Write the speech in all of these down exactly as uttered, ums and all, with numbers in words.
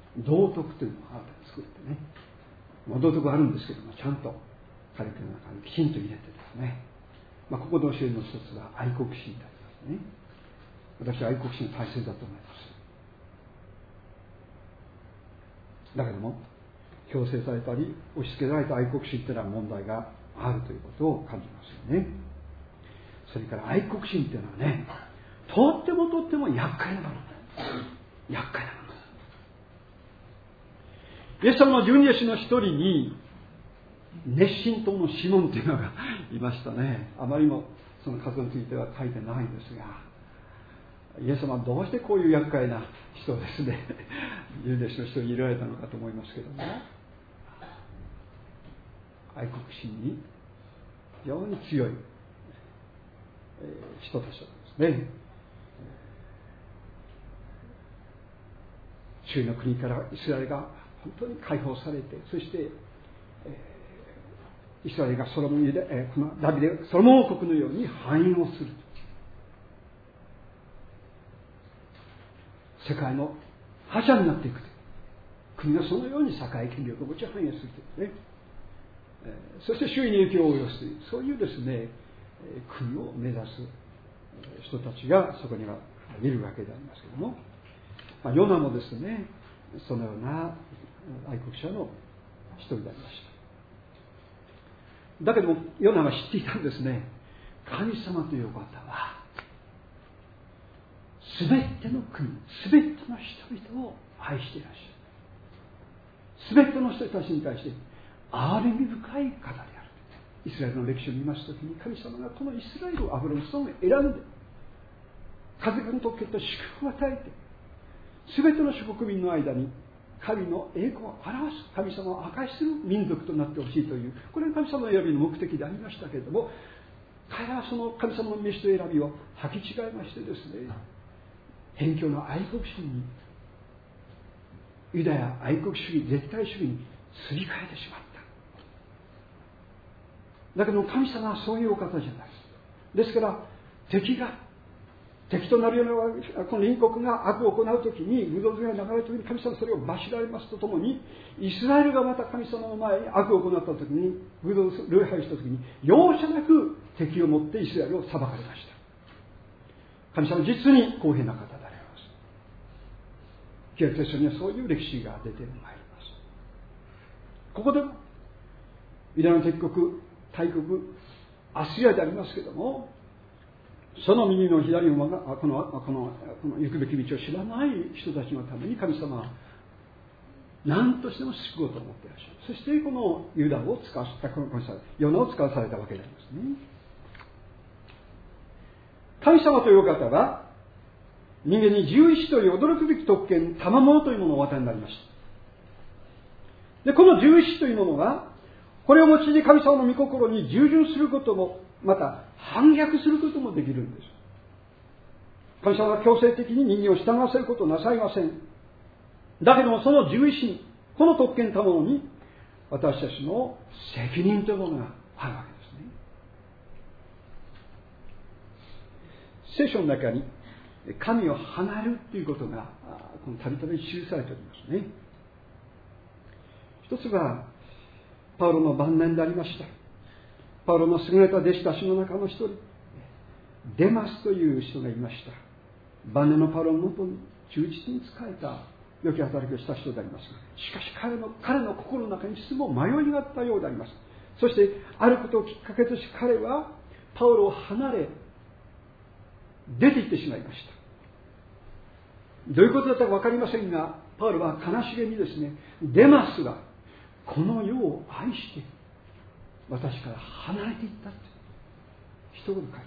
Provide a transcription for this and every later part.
道徳というのを新たに作ってね、まあ、道徳はあるんですけども、ちゃんとカリキュラムの中にきちんと入れてですね、まあ、ここの教えの一つは愛国心でありますね。私は愛国心が大切だと思います。だけども強制されたり押し付けられた愛国心というのは問題があるということを感じますよね。それから愛国心というのはね、とってもとっても厄介なもの。厄介なもの。イエス様の十二弟子の一人に熱心党のシモンというのがいましたね。あまりもその数については書いてないんですが、イエス様はどうしてこういう厄介な人ですね、十二弟子の人に入れられたのかと思いますけども、愛国心に非常に強い人たちですね。周囲の国からイスラエルが本当に解放されて、そして、えー、イスラエルがソロモンで、えー、このダビデソロモン王国のように繁栄をする。世界の覇者になっていく。国がそのように栄え権力を持ち繁栄するというね、えー、そして周囲に影響を及ぼすという、そういうですね、国を目指す人たちがそこにはいるわけでありますけれども、まあ、ヨナもですね、そのような愛国者の一人でありました。だけどもヨナは知っていたんですね。神様というお方はすべての国、すべての人々を愛していらっしゃる。すべての人たちに対して憐れみ深い方である。イスラエルの歴史を見ますときに、神様がこのイスラエルをアブラムを選んで、風の特権と祝福を与えて、すべての諸国民の間に神の栄光を表す、神様を証しする民族となってほしいという、これが神様の選びの目的でありましたけれども、彼はその神様の召しと選びを履き違えましてですね、偏狭の愛国心に、ユダヤ愛国主義、絶対主義にすり替えてしまった。だけど神様はそういうお方じゃないです。ですから敵が敵となるようなこの隣国が悪を行うときに、ブドウ酒が流れるときに神様はそれを罰られますとともに、イスラエルがまた神様の前に悪を行ったときに、ブドウ礼拝したときに容赦なく敵を持ってイスラエルを裁かれました。神様は実に公平な方であります。旧約聖書にはそういう歴史が出てまいります。ここでもユダヤの敵国大国アッシリアでありますけれども、その右の左のこのこのこの行くべき道を知らない人たちのために神様は何としても救おうと思っていらっしゃる。そしてこのユダを使わせた、このヨナを使わされたわけでありますね。神様という方は人間に獣医師という驚くべき特権、賜物というものをお与えになりました。でこの獣医師というものは、これを用いて神様の御心に従順することも、また反逆することもできるんです。神様は強制的に人間を従わせることをなさいません。だけどもその獣医師に、この特権たものに私たちの責任というものがあるわけですね。聖書の中に神を離れるということがこのたびたび記されておりますね。一つはパウロの晩年でありました。パウロの優れた弟子たちの中の一人、デマスという人がいました。晩年のパウロのもとに忠実に仕えた良き働きをした人でありますが、しかし彼の彼の心の中にいつも迷いがあったようであります。そしてあることをきっかけとして彼はパウロを離れ出て行ってしまいました。どういうことだったか分かりませんが、パウロは悲しげにですね、デマスがこの世を愛して私から離れていったって一言書いてある。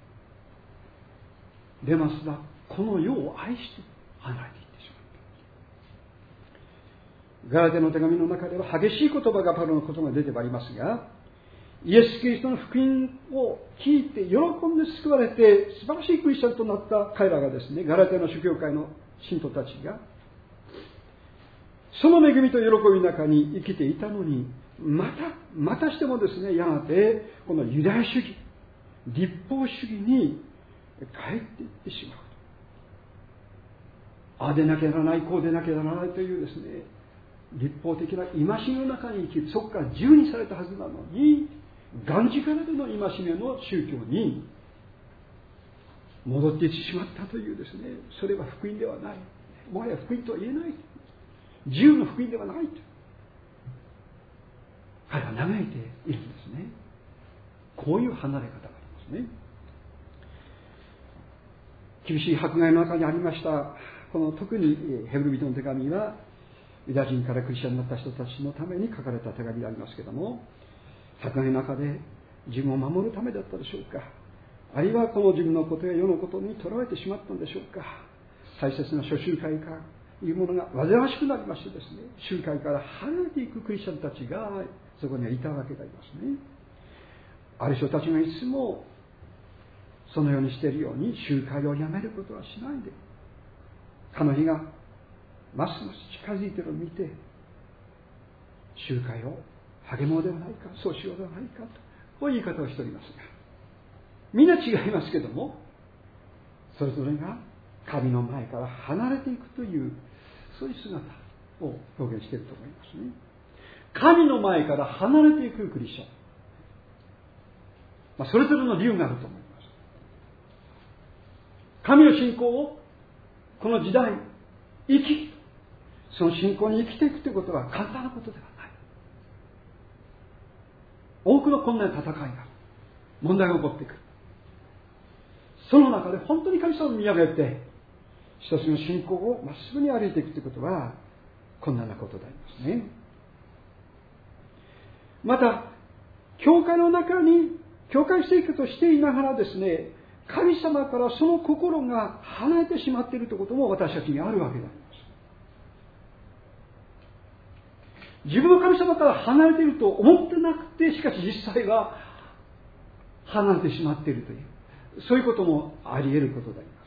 デマスはこの世を愛して離れていってしまった。ガラテヤの手紙の中では激しい言葉がパウロのことが出てまいりますが、イエス・キリストの福音を聞いて喜んで救われて素晴らしいクリスチャンとなった彼らがですね、ガラテヤの諸教会の信徒たちがその恵みと喜びの中に生きていたのに、またまたしてもですね、やがてこのユダヤ主義、立法主義に帰っていってしまう。 ああでなきゃならない、こうでなきゃならないというですね、立法的な戒めの中に生き、そこから自由にされたはずなのに、がんじからでの戒めの宗教に戻っていってしまったというですね、それは福音ではない。もはや福音とは言えない。自由の福音ではないと彼は嘆いているんですね。こういう離れ方がありますね。厳しい迫害の中にありました、この特にヘブル人の手紙はユダヤ人からクリスチャンになった人たちのために書かれた手紙でありますけれども、迫害の中で自分を守るためだったでしょうか、あるいはこの自分のことや世のことにとらわれてしまったんでしょうか。大切な諸集会からいうものが煩わしくなりましてですね、集会から離れていくクリスチャンたちがそこにはいたわけでありますね。ある人たちがいつもそのようにしているように集会をやめることはしないで、彼の日がますます近づいているのを見て、集会を励もうではないか、そうしようではないかと、こういう言い方をしておりますが、みんな違いますけども、それぞれが神の前から離れていくという、そういう姿を表現していると思いますね。神の前から離れていくクリスチャン、まあ、それぞれの理由があると思います。神の信仰をこの時代生き、その信仰に生きていくということは簡単なことではない。多くの困難や戦いがある、問題が起こってくる。その中で本当に神様を見上げて一つの信仰をまっすぐに歩いていくということは困難なことでありますね。また教会の中に教会生活をしていながらですね、神様からその心が離れてしまっているということも私たちにあるわけであります。自分の神様から離れていると思ってなくて、しかし実際は離れてしまっているという、そういうこともあり得ることであります。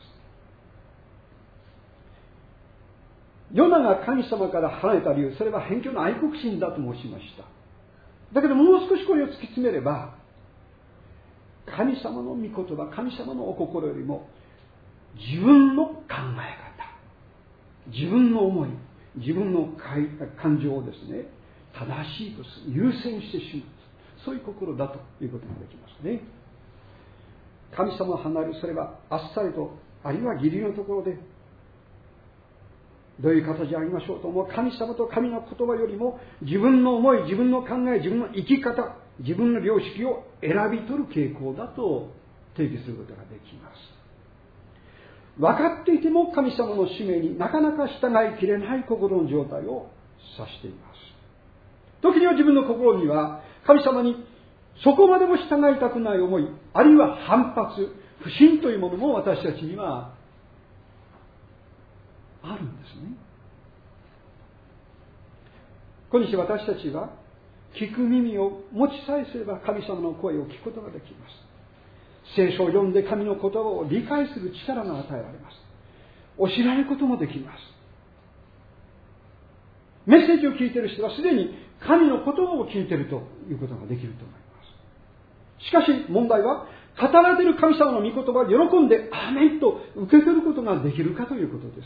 ヨナが神様から離れた理由、それは偏見の愛国心だと申しました。だけどもう少しこれを突き詰めれば、神様の御言葉、神様のお心よりも自分の考え方、自分の思い、自分の感情をですね、正しいと優先してしまう、そういう心だということができますね。神様を離れる、それはあっさりと、あるいは義理のところでどういう形でありましょうとも、神様と神の言葉よりも自分の思い、自分の考え、自分の生き方、自分の良識を選び取る傾向だと定義することができます。分かっていても神様の使命になかなか従いきれない心の状態を指しています。時には自分の心には神様にそこまでも従いたくない思い、あるいは反発、不信というものも私たちにはあるんですね。今日私たちは聞く耳を持ちさえすれば神様の声を聞くことができます。聖書を読んで神の言葉を理解する力が与えられます。教えられることもできます。メッセージを聞いている人はすでに神の言葉を聞いているということができると思います。しかし問題は、語られている神様の御言葉を喜んでアーメンと受け取ることができるかということです。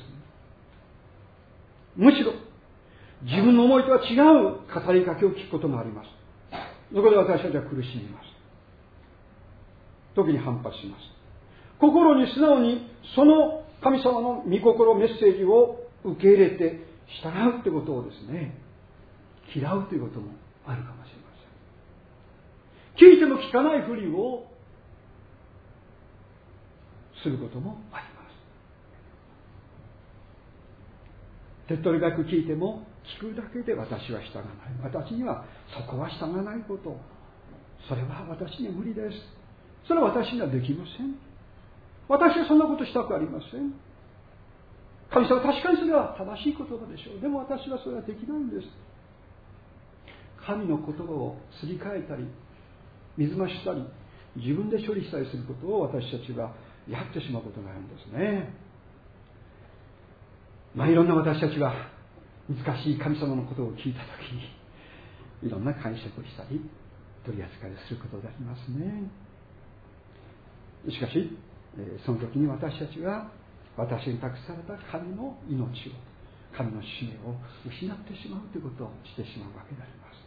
むしろ自分の思いとは違う語りかけを聞くことがあります。そこで私たちは苦しみます。時に反発します。心に素直にその神様の御心メッセージを受け入れて従うということをですね、嫌うということもあるかもしれません。聞いても聞かないふりをすることもあります。手っ取り早く聞いても聞くだけで私は従わない、私にはそこは従わないこと、それは私には無理です、それは私にはできません、私はそんなことしたくありません。神様、確かにそれは正しい言葉でしょう。でも私はそれはできないんです。神の言葉をすり替えたり水増ししたり自分で処理したりすることを私たちはやってしまうことがあるんですね。まあいろんな私たちは難しい神様のことを聞いたときにいろんな解釈をしたり取り扱いをすることでありますね。しかしその時に私たちは私に託された神の命を、神の使命を失ってしまうということをしてしまうわけであります。